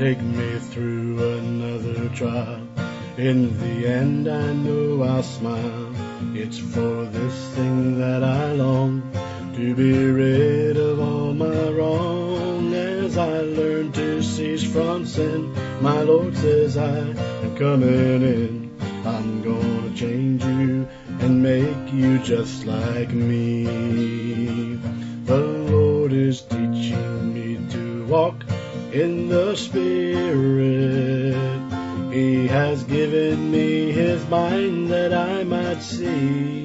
take me through another trial. In the end I know I'll smile. It's for this thing that I long, to be rid of all my wrong. As I learn to cease from sin, my Lord says I am coming in. I'm gonna change you and make you just like me. The Lord is teaching me to walk in the Spirit. He has given me His mind that I might see.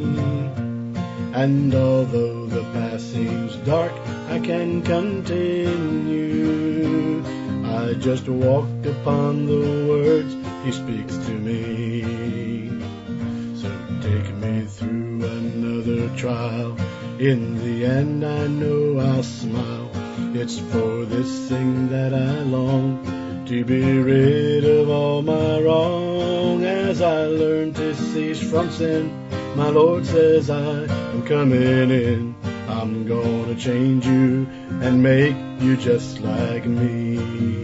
And although the path seems dark, I can continue. I just walk upon the words He speaks to me. So take me through another trial. In the end I know I'll smile. It's for this thing that I long, to be rid of all my wrong. As I learn to cease from sin, my Lord says I am coming in. I'm gonna change you and make you just like me.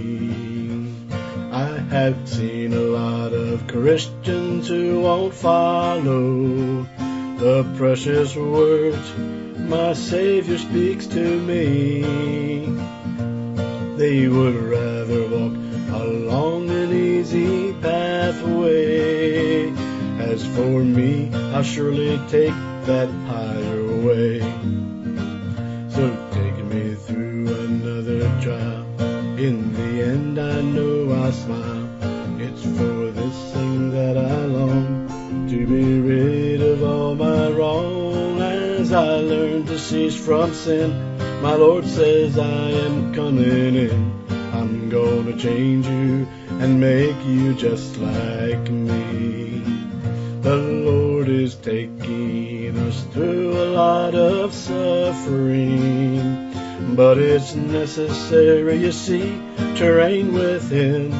I have seen a lot of Christians who won't follow the precious words my Savior speaks to me. They would rather walk along an easy pathway. As for me, I'll surely take that higher way. So take me through another trial. In the end I know I'll smile. It's for this thing that I long, to be rid of all my wrong. As I learn to cease from sin, my Lord says I am coming in. I'm gonna change you and make you just like me. The Lord is taking us through a lot of suffering, but it's necessary, you see, to reign with Him.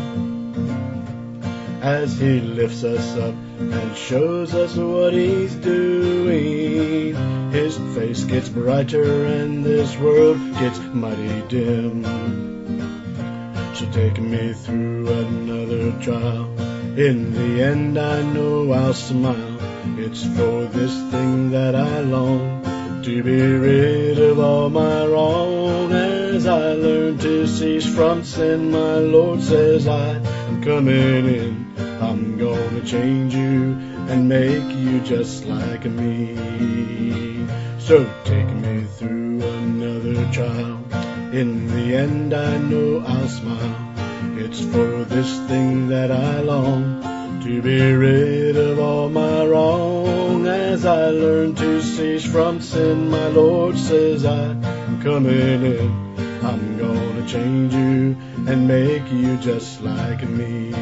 As He lifts us up and shows us what He's doing, His face gets brighter and this world gets mighty dim. So take me through another trial. In the end I know I'll smile. It's for this thing that I long, to be rid of all my wrong. As I learn to cease from sin, my Lord says I am coming in. I'm gonna change you and make you just like me. So take me through another trial. In the end I know I'll smile. It's for this thing that I long, to be rid of all my wrong. As I learn to cease from sin, my Lord says I am coming in. I'm gonna change you and make you just like me.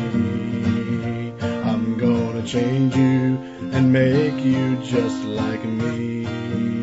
I'm gonna change you and make you just like me.